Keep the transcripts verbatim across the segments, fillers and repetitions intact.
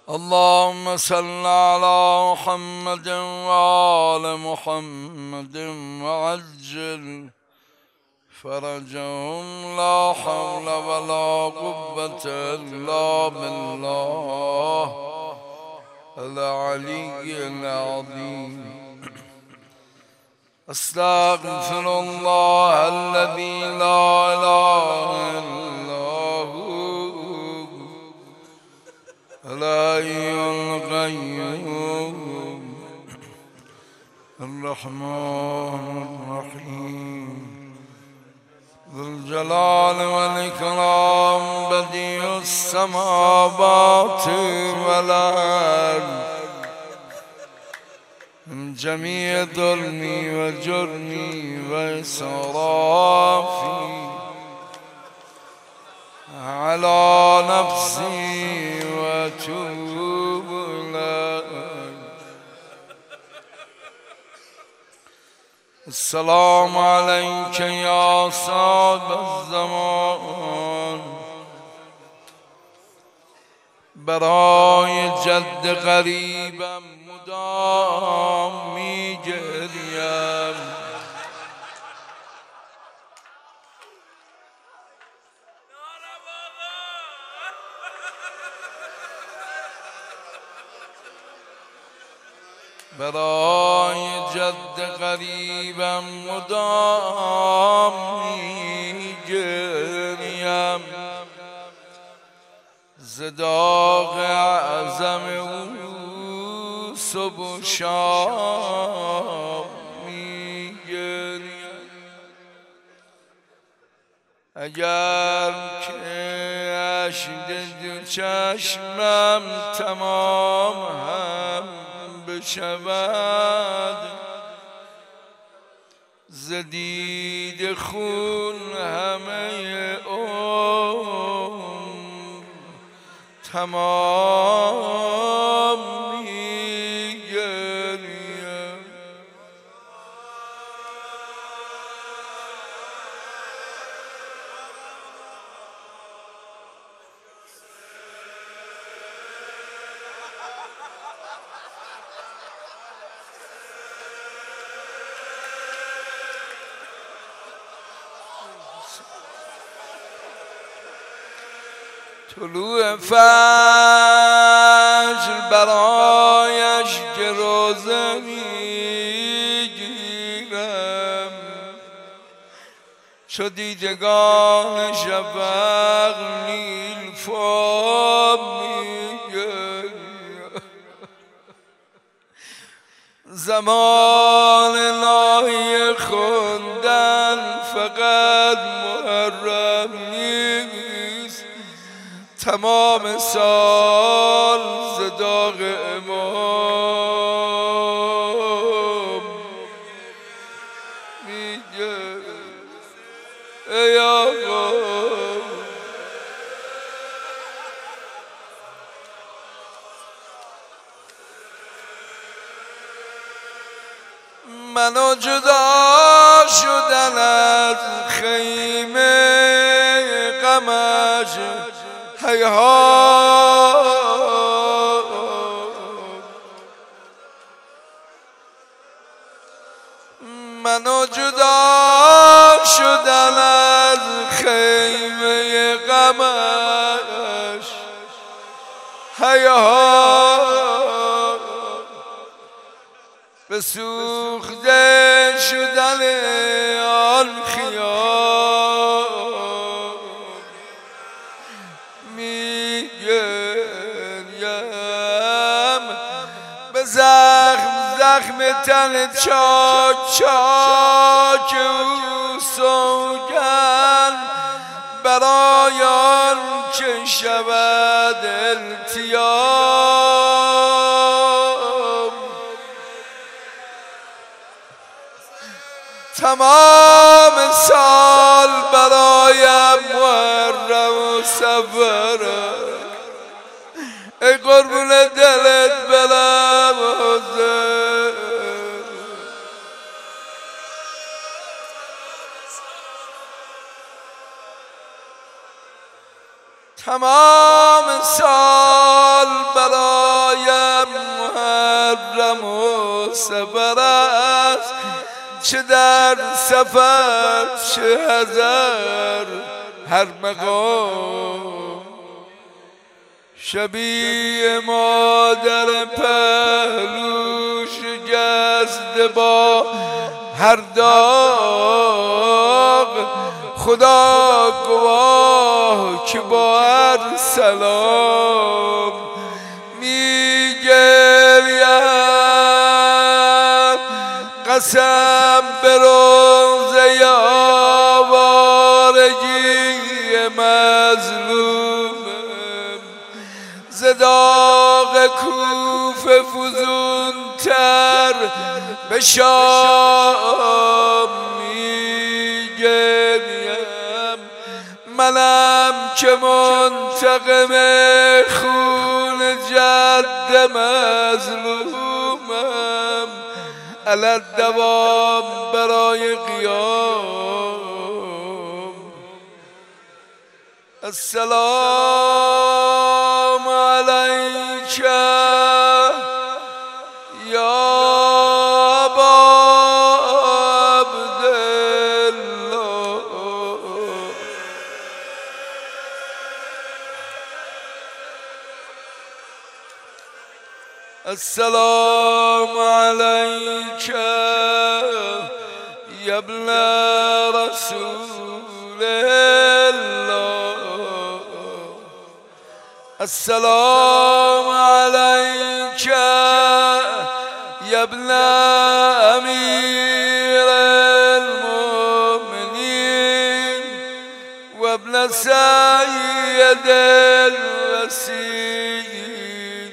اللهم صل على محمد وآل محمد وعجل فرجهم. لا حول ولا قوة إلا بالله العلي العظيم. استغفر الله الذي لا إله إلا هو الحي القيوم الرحمن الرحيم ذو الجلال والإكرام بديع السماوات والأرض من جميع ظلمي وجرمي وإسرافي على نفسي وأتوب إليك. السلام عليك يا صاحب الزمان. برای جد غریبم مدام می گریم. برای جد غریبم مدام می گریم. ز داغ اعظم او صبح و شام می گریم. اگر که اشک دو چشمم تمام هم بشود، ز دیده خون همه عمر تمام می گریم. طلوع فجر برایش که روزه میگیرم، چو دیدگان شفق نیلوفر میگریم. زمان ناحیه خوندن فقط محرم نیست، تمام سال ز داغ امام میگه ای آقا. منو جدا شدن از خیمه غمش هیهات، منو جدا شدن از خیمه غمش هیهات، بسوخته شدن آن خیال میگریم. به زخم زخم تن چاک چاک او سوگن، برای آن که شود التیام. تمام سال برایم محرم و صفره، ای قربون دلت برم حسین. تمام سال برای رم و سفر است، چه در سفر چه حضر هر مقام. شبیه مادر پهلو شکسته با هر داغ، خدا گواه که با هر سلام می گریم. قسم به روزه آوارگی مظلومم، ز داغ کوفه فزون تر به شام می گریم. منم که منتقم خون جد مظلومم، علی دوام برای قیام. السلام علیک یا ابا عبدالله. السلام علیک یا ابن رسول الله. السلام علیک یا ابن امیر المؤمنین و ابن سید الوصیین.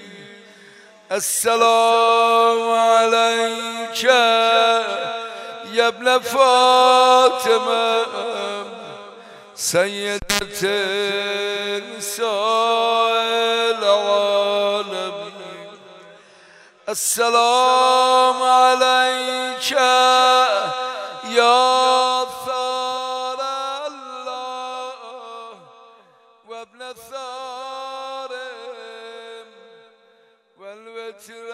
السلام علیک یا ابن فاطمه سیدة نساء العالمین. السلام علیک یا ثار الله و ابن ثارم و الوتر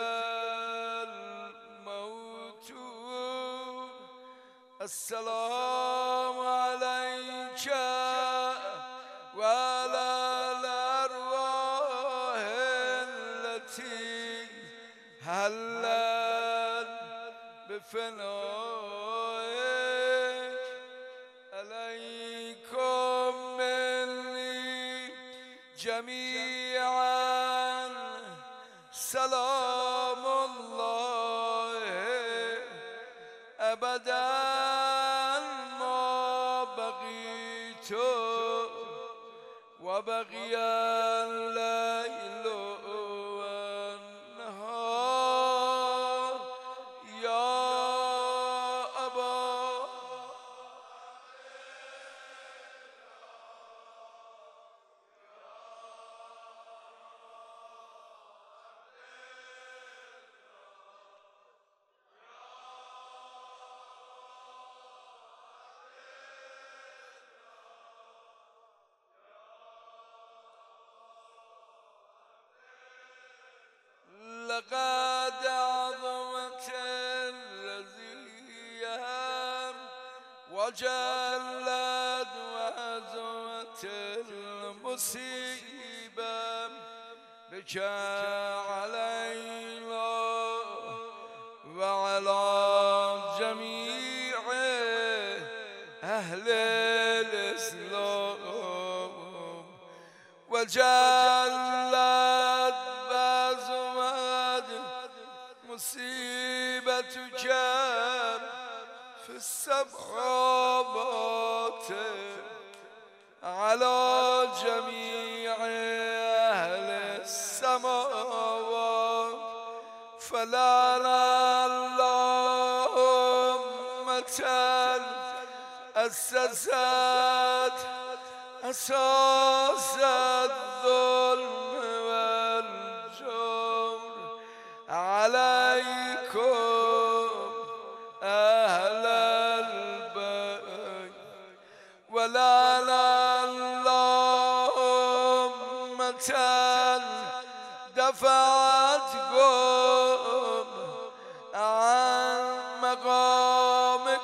الموتور. السلام علیک و علی الارواح التي حلت بفنائک. علیکم منی جمیعا سلام الله ابدا ما بقیت و بقی اللیل و النهار یا ابا. لقد عظمت الرزية وجلت وعظمت المصيبة بك علينا وعلى جميع أهل الإسلام. وجلت مصيبتك في السماوات على جميع أهل السماوات. فلعن الله أمة أسست أساس الظلم والجور عليكم أهل البيت. ولعن الله أمة دفعتكم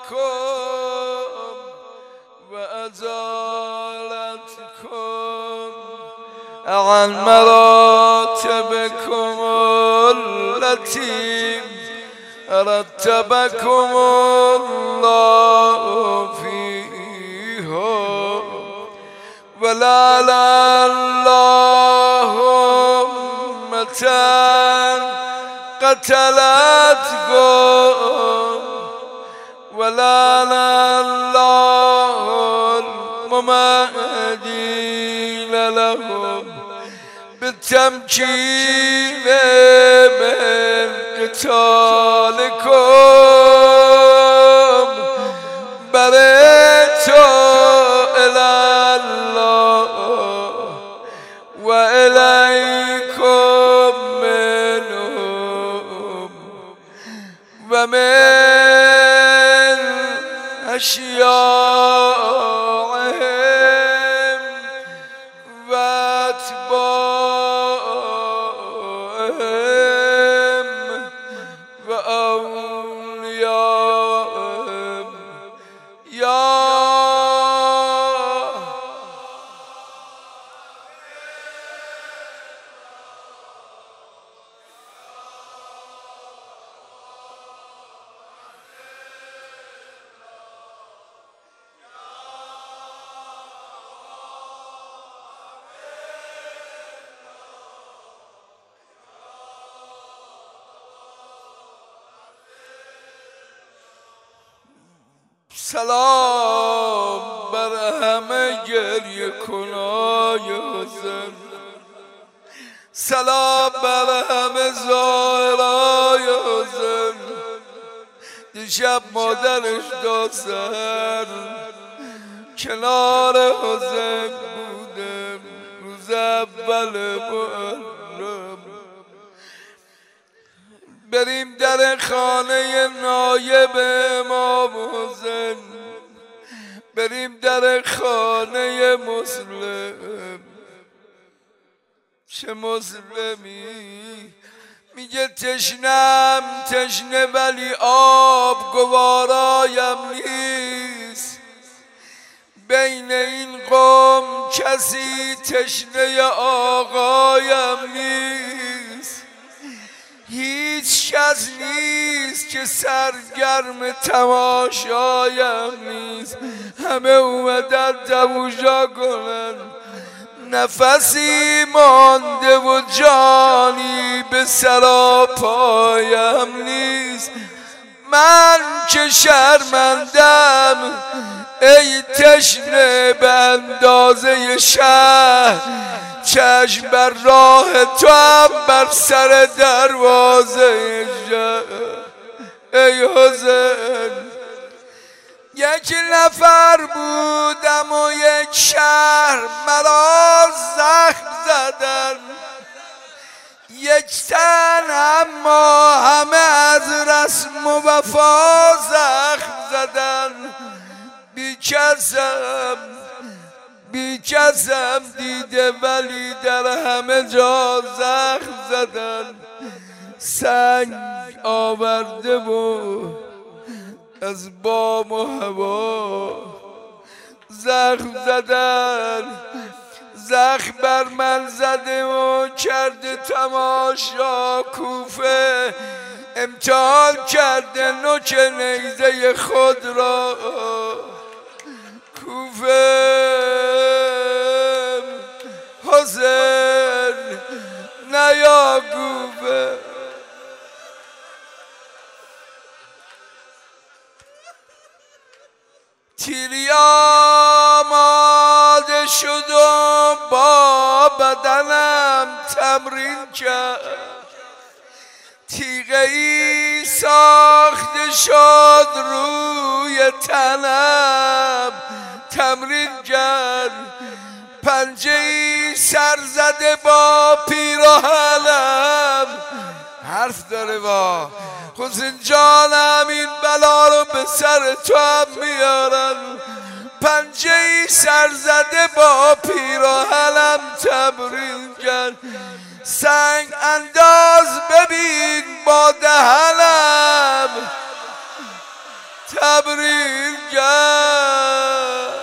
وأزالتكم عن مراتبكم التي رتبكم الله فيها ولعل اللهم قتلتكم ولعن الله الممهدين لهم بالتمكين من قتالكم برئت إلى الله وإليكم منهم ومن أشياعهم وأتباعهم وأوليائهم يا سلام بر همه گریه کنای حسین، سلام بر همه زائرای حسین. دیشب مادرش دو سر کنار حسین بودم روز اول محرم. بریم در خانه نایب امام حسین، بریم در خانه مسلم. چه مسلمی میگه تشنم تشنه ولی آب گوارایم نیست. بین این قوم کسی تشنه آقایم نیست. هیچ کس نیست که سرگرم تماشایم نیست. همه اومدن تماشا کنن، نفسی مانده و جانی به سراپایم نیست. من که شرمندم ای تشنه به اندازه شهر، چشم بر راه تو هم بر سر دروازه شهر. ای حسین یک نفر بودم و یک شهر مرا زخم زدن، یک تن اما همه از رسم و وفا زخم زدن. بی کسم بی کسم دیده ولی در همه جا زخم زدن. سنگ آورده و از بام و هوا زخم زدن. زخم بر من زده و کرده تماشا کوفه، امتحان کرده نوک نیزه خود را کوفه. حسین نیا کوفه. تیری آماده شد و با بدنم تمرین کرد. تیغه ای ساخته شد روی تنم تمرین کرد. پنجه ای سر زده با پیراهنم حرف داره با حسین جانم این بلا رو به سر تو هم میارن. پنجه ای سر زده با پیراهنم تمرین کرد. سنگ انداز ببین با دهنم تمرین تبریز گرد.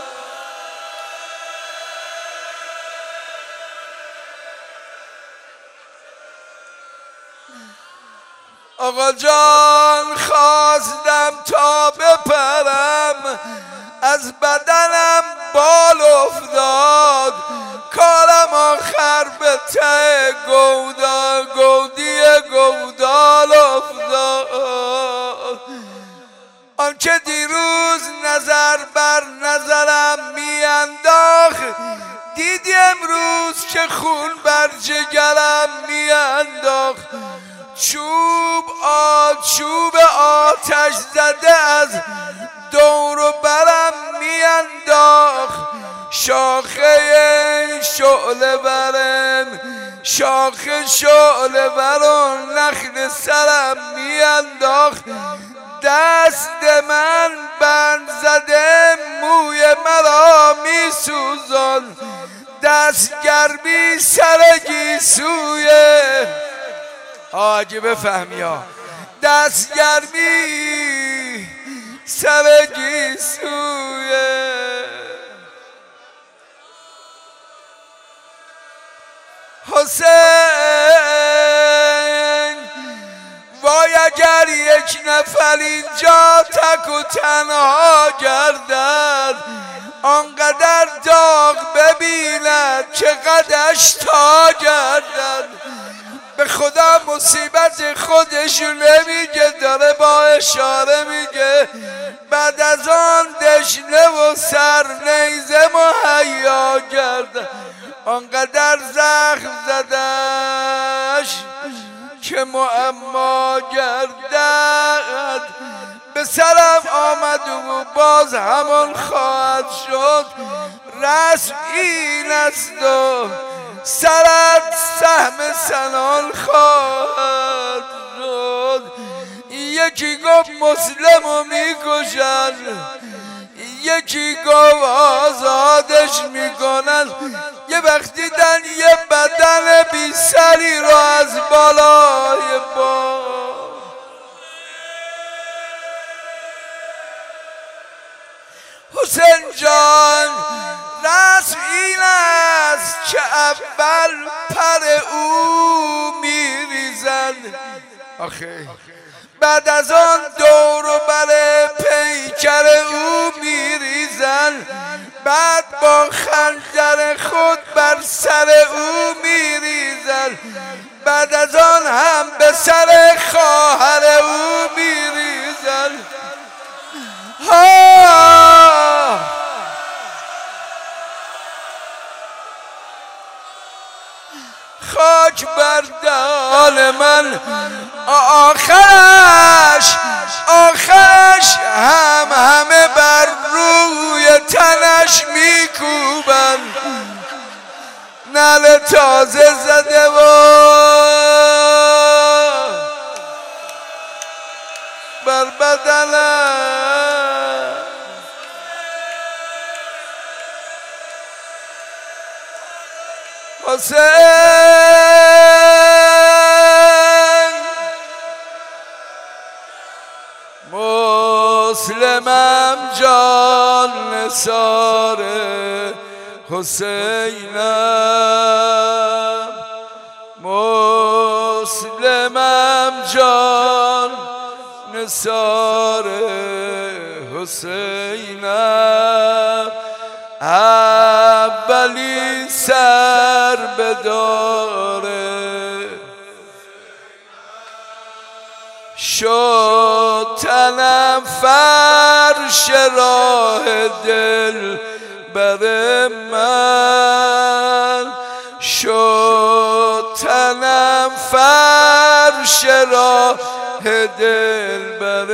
آقا جان خواستم تا بپرم، از بدنم بال افتاد، کارم آخر به ته گودا گودی گودال افتاد. آنچه دیروز نظر بر نظرم میانداخت، دیدی امروز که خون بر جگرم میانداخت. چوب آ چوب آتش زده از دور و برم میانداخت. شاخه شعله برم شاخه شعله برم نخل سرم میانداخت. دست من بند زده موی مرا میسوزان، دست گرمی سر گیسوی آجی بفهمی ها، دست گرمی سر گیسوی. حسین وای اگر یک نفر اینجا تک و تنها گردد، آنقدر داغ ببیند که قدش تا گردد. به خدا مصیبت خودش نمیگه، داره با اشاره میگه بعد از آن دشنه و سر نیزه مهیا گردد. آنقدر زخم زدش که معما گردد. به سرم آمد و باز همان خواهد شد، رسم این است و سرت سهم سنان خواهد شد. یکی گفت مسلمو میکشن، یکی گفت آزادش میکنن. یه وقت دیدن یه بدن بی سری رو از بالای با حسین جان رسم این است که اول پر او میریزند، آخه بعد از آن دور و بر پیکر او میریزند، بعد با خنجر خود بر سر او میریزند، بعد از آن هم به سر خواهر او میریزند. ها خاک بر دال من، آخرش آخرش هم همه بر روی تنش میکوبن. نعل تازه زده و بر بدنم حسین مسلمم جان نثار حسینم، مسلمم جان نثار حسینم. اولی سر بداره شد تنم فرش راه دل بر من، شد تنم فرش راه دل بر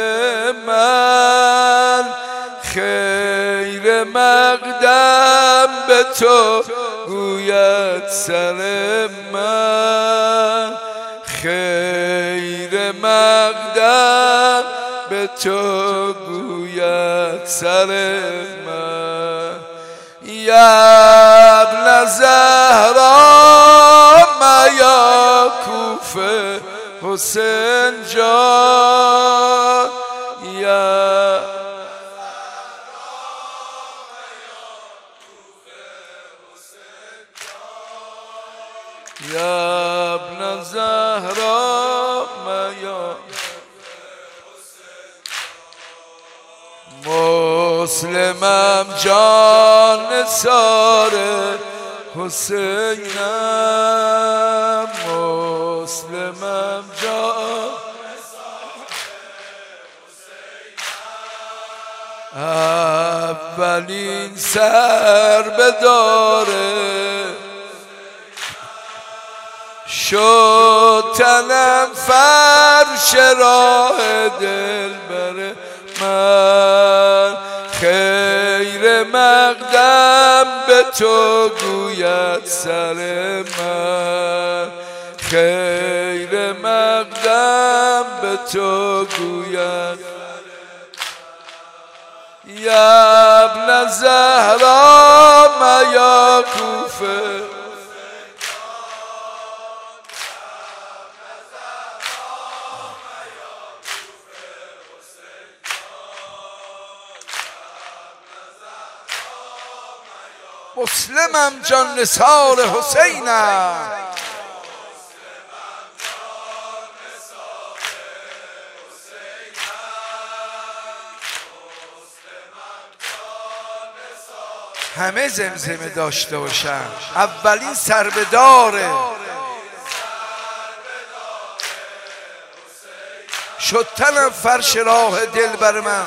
من. خیر مقدم به تو گوید سر من، خیر مقدم به تو گوید سر من. یا ابن زهرا میا کوفه حسین جان، یا یا ابن زهرا میا مسلمم جان نثار حسینم مسلمم جان اولین سر به داره شد تنم فرش راه دل بر من خیر مقدم به تو گوید سر من خیر مقدم به تو گوید یا ابن زهرا میا کوفه مسلمم جان نثار حسینم همه زمزمه داشته باشن اولین سربداره شد تنم فرش راه دل بر من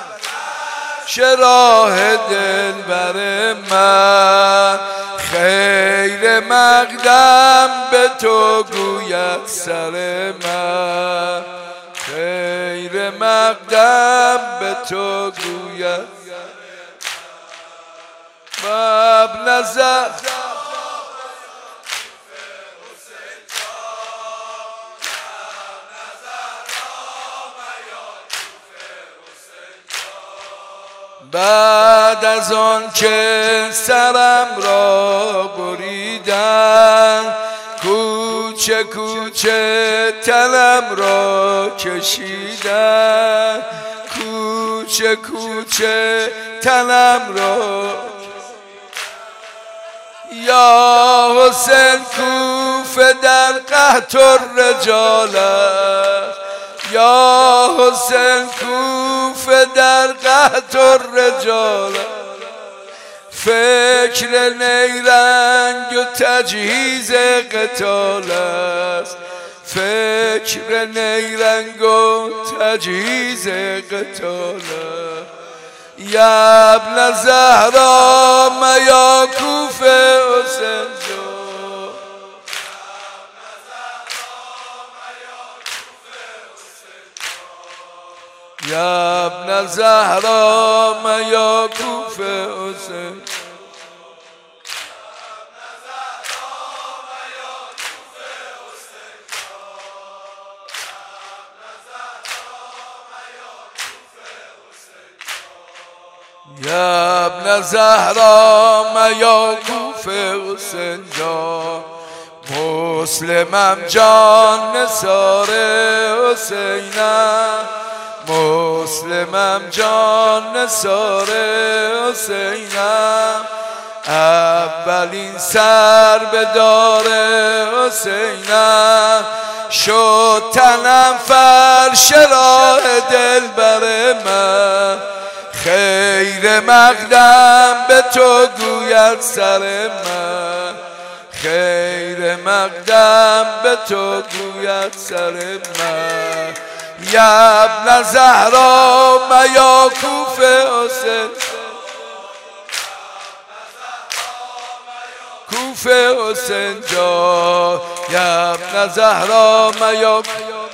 شراه دل بر من خیر مقدم به تو گوید سر من خیر مقدم به تو گوید ابن زهرا بعد از آن که سرم را بریدن کوچه کوچه تنم را کشیدن کوچه کوچه تنم را یا حسین کوفه در قحط الرجال است یا حسین کوفه در قحط الرجال فکر نیرنگ و تجهیز قتال است فکر نیرنگ و تجهیز قتال است یا ابن زهرا میا کوفه حسین جان یا ابن زهرا میا کوفه حسین یا ابن زهرا میا کوفه حسین جان مسلمم جان نثار حسینم مسلمم جان نثار حسینم اولین سر به دار حسینم شد تنم فرش راه دل بر من خیر مقدم به تو گوید سر من خیر مقدم به تو گوید سر من یا ابن زهرا میا کوفه حسین کوفه حسین جان یا ابن زهرا میا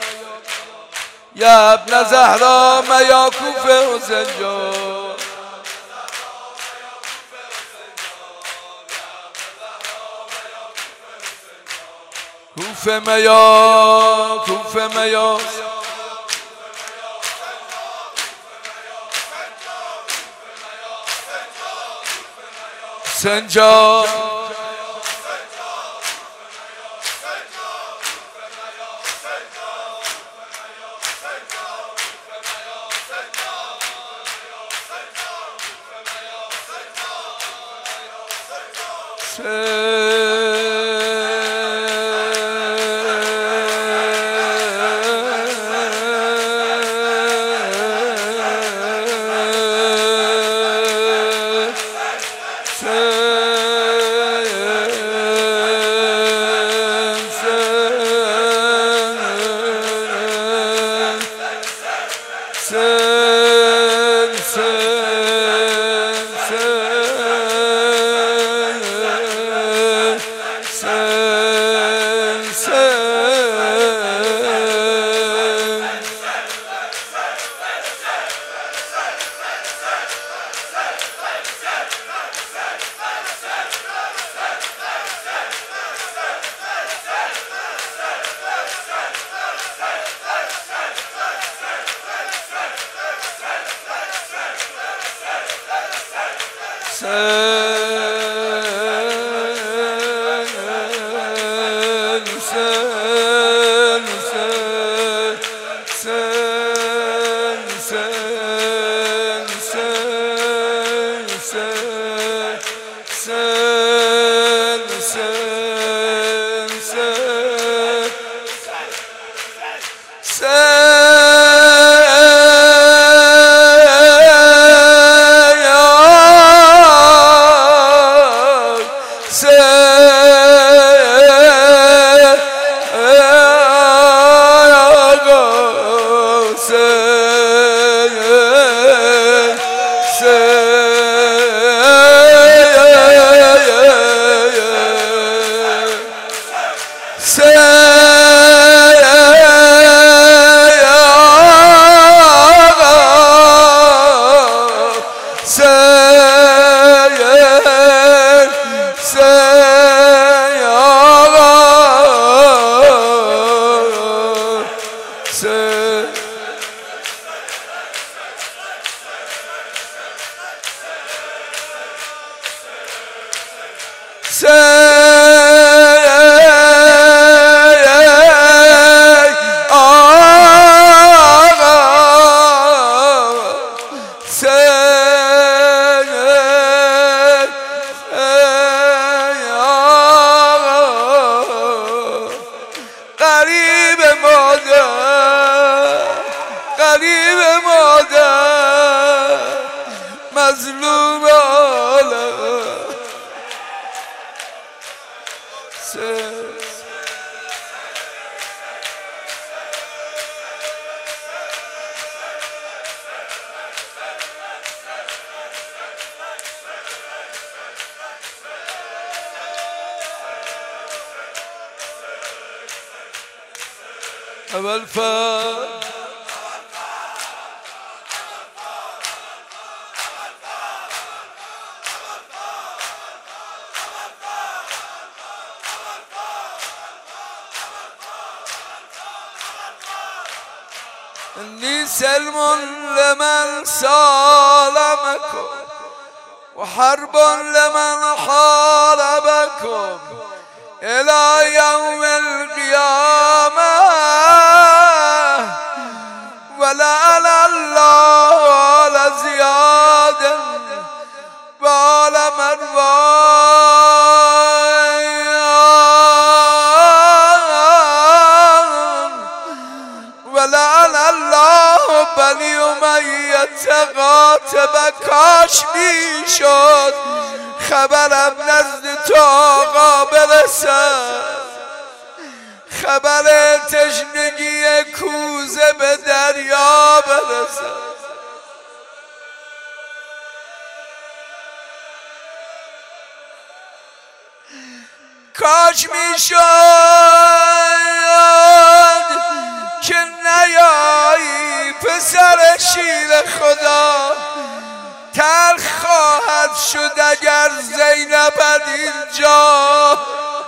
یا ابن زهرا میا کوفه حسین جان کوفه میا کوفه میا حسین جان غریب مادر غریب مادر مظلوم عالم اول فر إني سلم لمن سالمكم وحرب لمن حاربكم إلى يوم القيامة ولعن الله على زياد وعلى مروان ولعن الله بني أمية قاتب. کاش میشد خبرم نزد تو آقا برسد، خبر تشنگی کوزه به دریا برسد. کاش میشد که نیایی پسر شیر خدا، تلخ خواهد شد اگر زینب اینجا.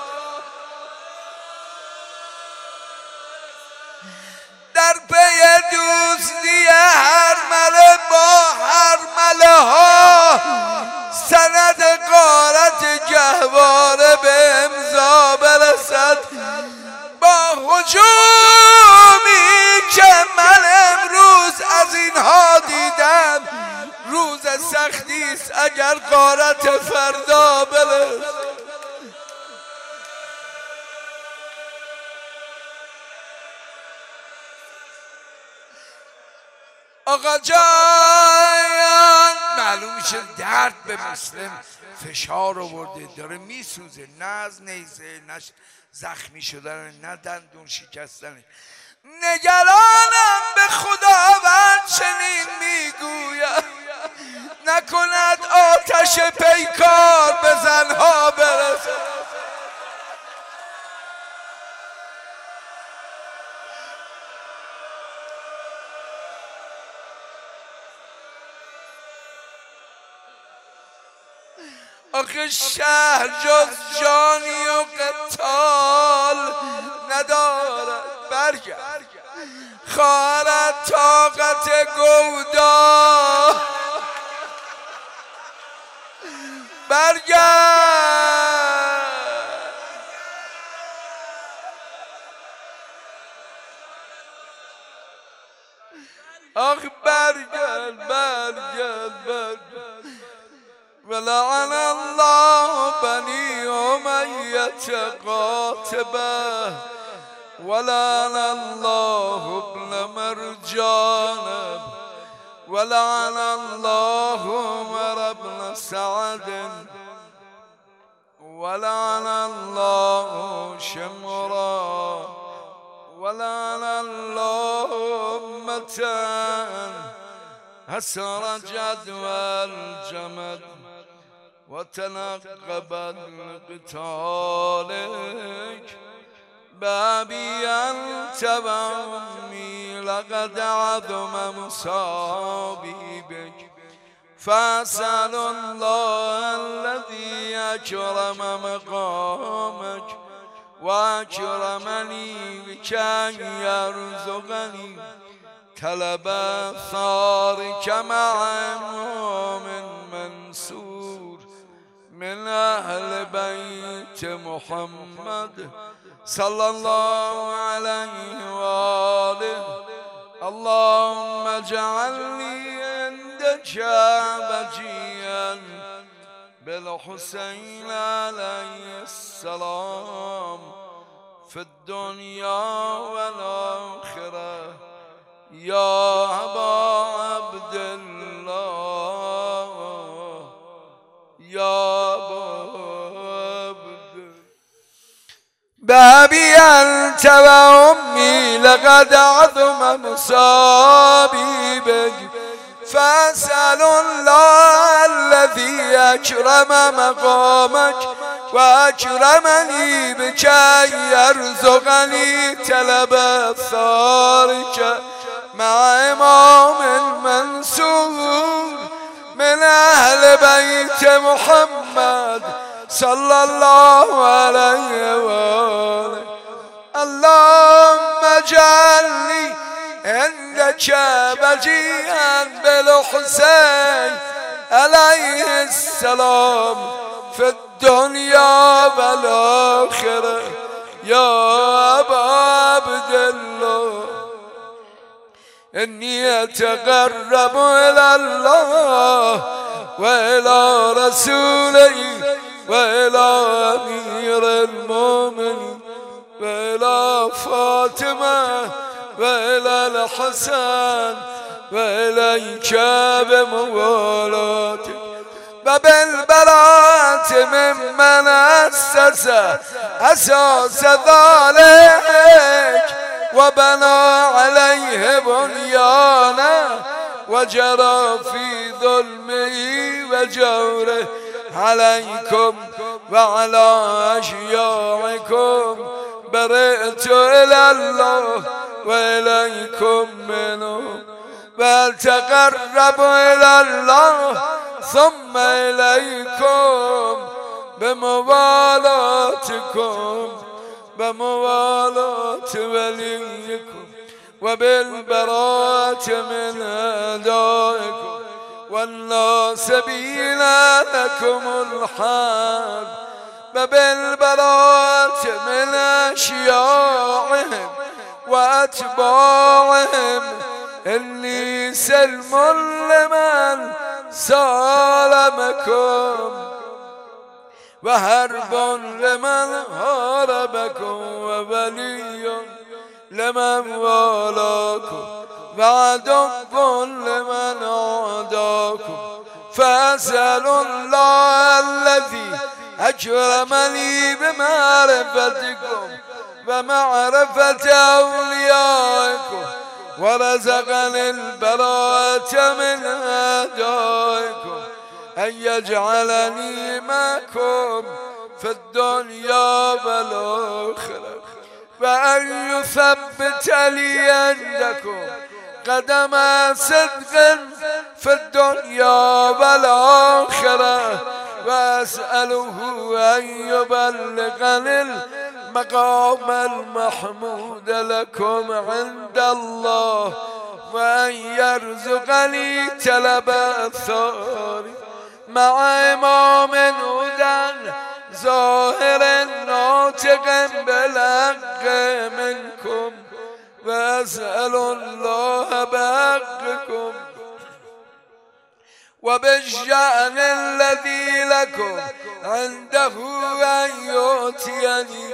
در پی دوستی هرمله با هرمله ها سند غارت گهواره به امضا برسد. با هجومی که من امروز از اینها دیدم روز سختی است اگر غارت فردا برسد. آقا جان معلوم میشه درد به مسلم فشار آورده، داره میسوزه، نه از نیزه، نه زخمی شدن، نه دندون شکستن. نگرانم به خداوند چنین میگوید نکند آتش پیکار به زنها برسد. آخه شهر جز جانی و قتال ندارد، برگرد خواهرت طاقت گودا برگرد آخ برگرد برگرد برگرد ولعن الله بني أمية قاتبه ولعن الله ابن مرجان ولعن الله عمر بن سعد ولعن الله شمرا ولعن الله أمة هسر جدوى الجمد وتنقبت لقتالك بابي أنت وأمي لقد عظم مصابي بك فأسأل الله الذي أكرم مقامك وأكرمني بك أن يرزقني طلب ثارك مع إمام منصور من أهل بيت محمد صلى الله عليه وآله اللهم اجعلني عندك بجيا بالحسين عليه السلام في الدنيا والآخرة يا أبا عبد الله يا أبا عبد بابي أنت وأمي لقد عظم مصابي بك فأسأل الله الذي أكرم مقامك وأكرمني بك أن يرزقني طلب ثارك مع إمام منصور من أهل بيت محمد صلى الله عليه وآله اللهم اجعلني عندك بجيئا بالحسين عليه السلام في الدنيا والآخرة يا أبا عبد الله إني أتقرب إلى الله وإلى رسوله وإلى أمير المؤمنين وإلى فاطمة وإلى الحسن وإليك بموالاتك وبالبراءة ممن أسس أساس ذلك وبنى عليه بنيانا وجرى في ظلمه وجوره عليكم وعلى أشياعكم برئت إلى الله وإليكم منه وأتقرب إلى الله ثم إليكم بموالاتكم بموالاة وليكم وبالبراءة من أعدائكم والناصبين لكم الحال وبالبراءة من أشياعهم وأتباعهم إني سلم لمن سالمكم وحرب لمن هاربكم وولي لمن والاكم وعدو لمن عاداكم فأسأل الله الذي أكرمني بمعرفتكم ومعرفة أوليائكم ورزقني البراءة من أعدائكم أن يجعلني معكم في الدنيا والآخرة وأن يثبت لي عندكم قدم صدق في الدنيا والآخرة وأسأله أن يبلغني المقام المحمود لكم عند الله وأن يرزقني طلب الثار مع امام هدى ظاهر ناطق بالحق منكم واسأل الله بحقكم وبالشأن الذي لكم عنده أن يؤتيني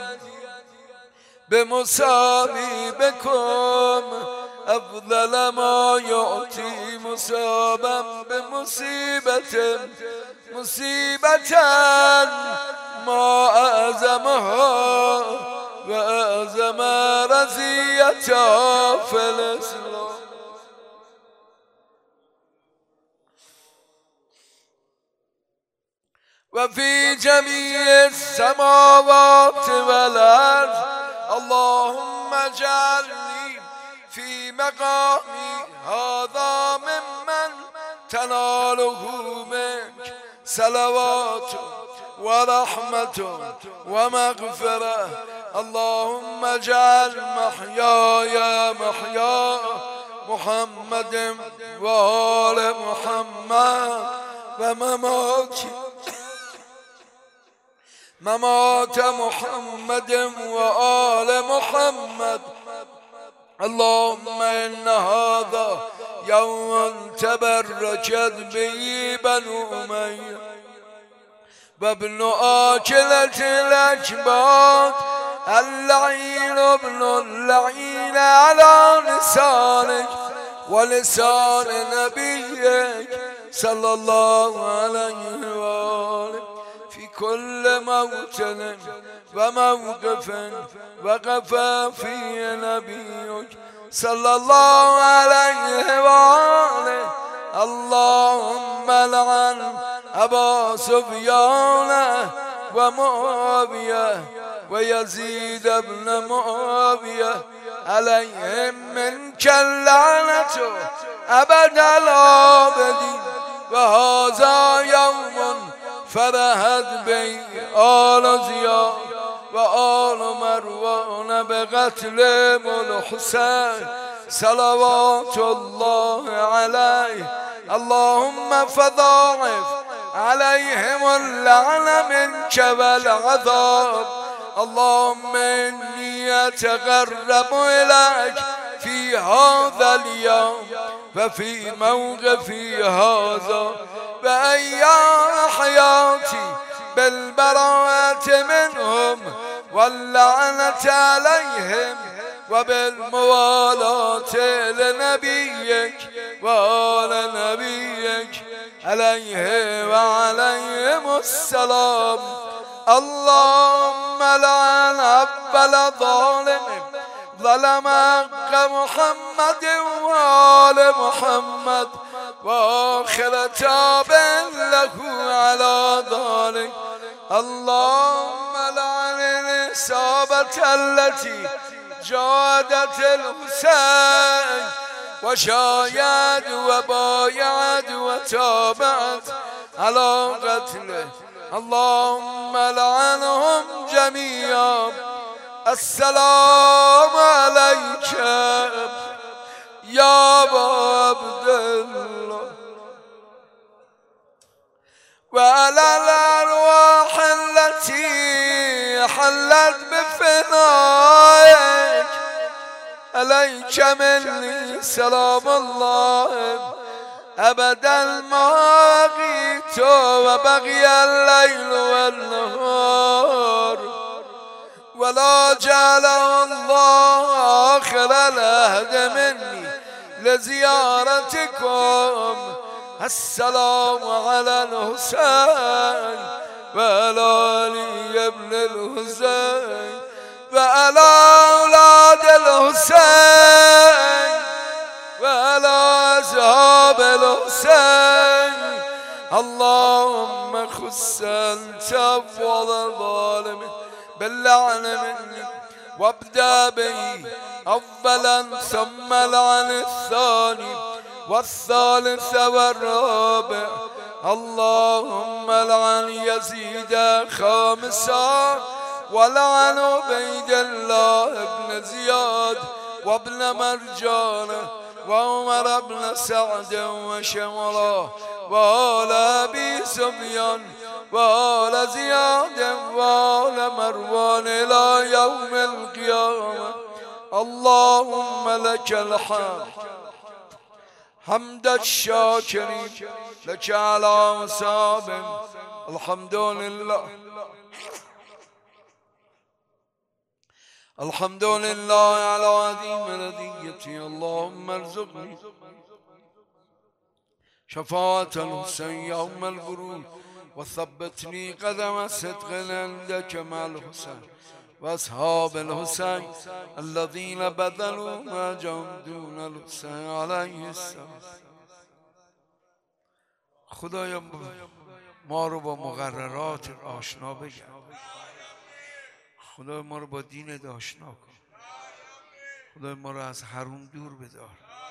بمصابيبكم أفضل ما يؤتي مصابا بمصيبة مصيبة ما أعظمها وأعظم رزيتها في الإسلام. وفي جميع السماوات والأرض اللهم اجعلني في مقامي هذا ممن تناله منك صلوات ورحمة ومغفرة. اللهم اجعل محياي محيا محمد وآل محمد ومماتي ممات محمد وآل محمد. اللهم إن هذا يوم تبركت به بنو أمية وابن آكلة الأكباد اللعين ابن اللعين على لسانك ولسان نبيك صلى الله عليه وآله في كل موطن وموقف وقف فيه نبيك صلى الله عليه وآله. اللهم لعن أبا سفيان ومعاوية ويزيد بن معاوية عليهم منك اللعنة أبد الآبدين. وهذا يوم فرحت به آل زياد وآل مروان بقتل الحسين صلوات الله عليه. اللهم فضاعف عليهم اللعن منك والعذاب. اللهم إني أتقرب إليك في هذا اليوم وفي موقفي هذا وأيام حياتي بالبراءة منهم واللعنة عليهم وبالموالاة لنبيك وآل نبيك عليه وعليهم السلام. اللهم لعن أول ظالم ظلم حق محمد وآل محمد وآخر تاب له على ذلك. اللهم لعن الإصابة التي جادت الحسين وشايد وبايعت وتابعت على قتله. اللهم لعنهم جميعا. السلام عليك يا أبا عبد الله وعلى الأرواح التي حلت بفنائك عليك مني سلام الله أبدا ما غيت وبقي الليل والنهار ولا جعله الله آخر العهد مني لزيارتكم. السلام على الحسين وعلى علي بن الحسين وعلى أولاد الحسين وعلى أصحاب الحسين. اللهم خص أنت أفضل الظالمين باللعن مني وابدأ به أولا ثم لعن الثاني والثالث والرابع. اللهم لعن يزيد خامسا ولعن عبيد الله بن زياد وابن مرجان وعمر بن سعد وشمرا وآل أبي سفيان وآل زياد وآل مروان إلى يوم القيامة. اللهم لك الحمد حمد الشاكرين لك على أصحاب. الحمد لله الحمد لله على عظيم رضيتي. اللهم ارزقني شفاعة الحسين يوم البروج وثبتني قدم صدق عندك مع الحسين واصحاب الحسين الذين بذلوا ما جاءوا دون الحسين عليه السلام. خدایا ما رو با مقررات آشنا بگرد. خدا ما رو با دین آشنا کن. خدا ما رو از حرام دور بدار.